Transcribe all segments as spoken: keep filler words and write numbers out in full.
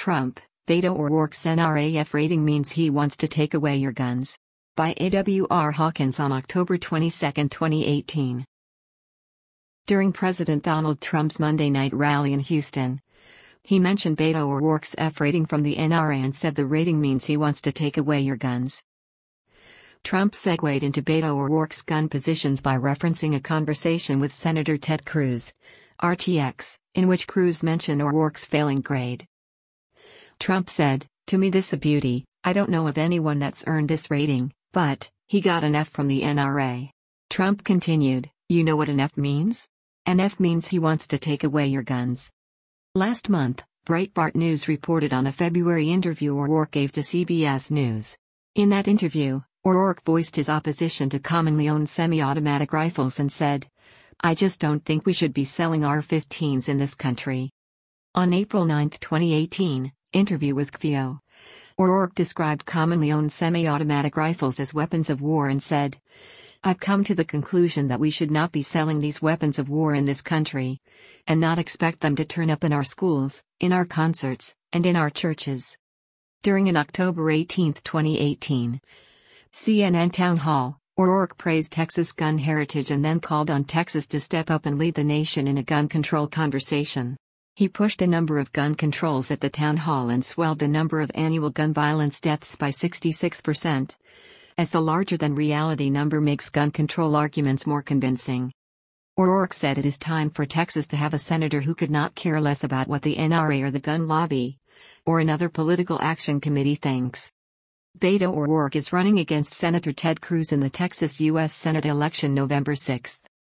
Trump, Beto O'Rourke's N R A F rating means he wants to take away your guns. By A W R Hawkins on October twenty-second, twenty eighteen. During President Donald Trump's Monday night rally in Houston, he mentioned Beto O'Rourke's F rating from the N R A and said the rating means he wants to take away your guns. Trump segued into Beto O'Rourke's gun positions by referencing a conversation with Senator Ted Cruz, R T X, in which Cruz mentioned O'Rourke's failing grade. Trump said, "To me this a beauty, I don't know of anyone that's earned this rating, but, he got an F from the N R A." Trump continued, "You know what an F means? An F means he wants to take away your guns." Last month, Breitbart News reported on a February interview O'Rourke gave to C B S News. In that interview, O'Rourke voiced his opposition to commonly owned semi-automatic rifles and said, "I just don't think we should be selling A R fifteens in this country." On April ninth, twenty eighteen, interview with C B S, O'Rourke described commonly owned semi-automatic rifles as weapons of war and said, "I've come to the conclusion that we should not be selling these weapons of war in this country, and not expect them to turn up in our schools, in our concerts, and in our churches." During an October eighteenth, twenty eighteen, C N N town hall, O'Rourke praised Texas gun heritage and then called on Texas to step up and lead the nation in a gun control conversation. He pushed a number of gun controls at the town hall and swelled the number of annual gun violence deaths by sixty-six percent. As the larger-than-reality number makes gun control arguments more convincing. O'Rourke said it is time for Texas to have a senator who could not care less about what the N R A or the gun lobby, or another political action committee thinks. Beto O'Rourke is running against Senator Ted Cruz in the Texas U S Senate election November sixth.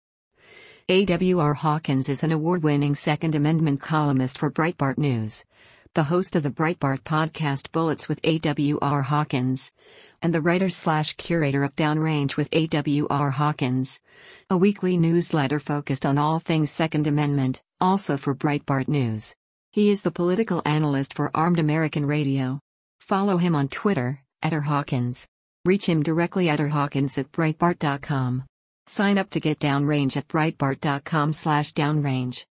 A W R Hawkins is an award-winning Second Amendment columnist for Breitbart News, the host of the Breitbart podcast Bullets with A W R Hawkins, and the writer-slash-curator of Downrange with A W R Hawkins, a weekly newsletter focused on all things Second Amendment, also for Breitbart News. He is the political analyst for Armed American Radio. Follow him on Twitter, at rhawkins. Reach him directly at rhawkins at breitbart dot com. Sign up to get Downrange at breitbart dot com slash downrange.